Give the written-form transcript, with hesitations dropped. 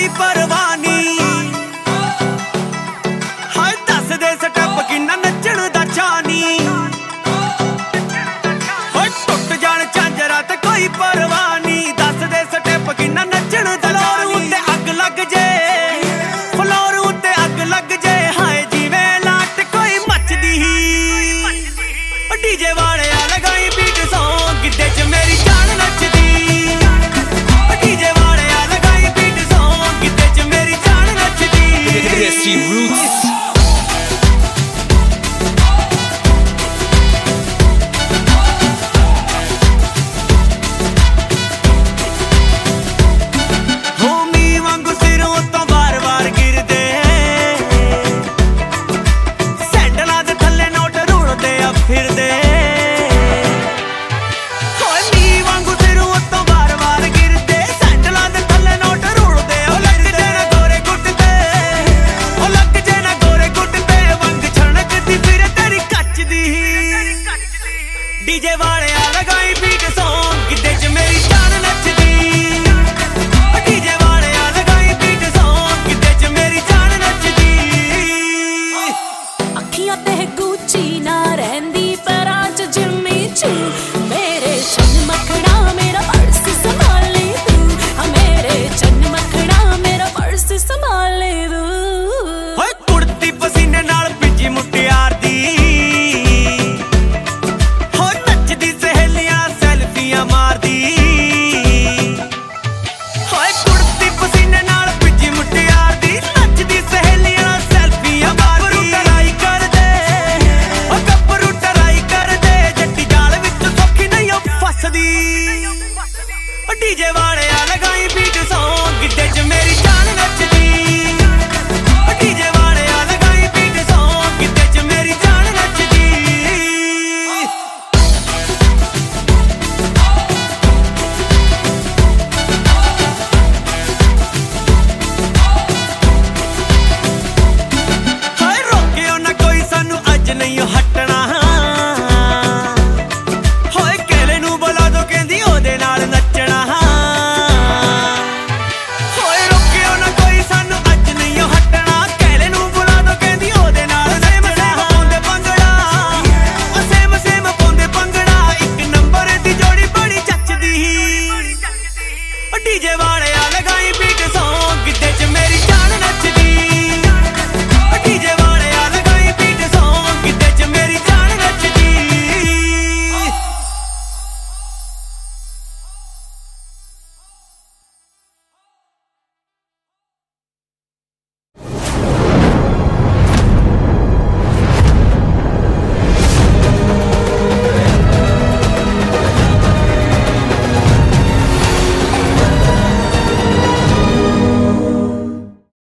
कोई परवाह नहीं। हाय दस दे स्टैप किन्ना नचण दा चानी। हाय टुट जान झांजरा ते कोई परवाह नहीं। दस दे स्टैप किन्ना नचण दा चानी। उत्ते अग लग जे, फ्लोर उत्ते अग लग जे। हाय जिवें लाट कोई मचदी ही। डीजे वाले आ लगाई बीट सॉन्ग गिद्दे च मेरी जान नचदी। डीजे वाले आ लगाई बीट सॉन्ग गिद्दे च मेरी जान नचदी। Roots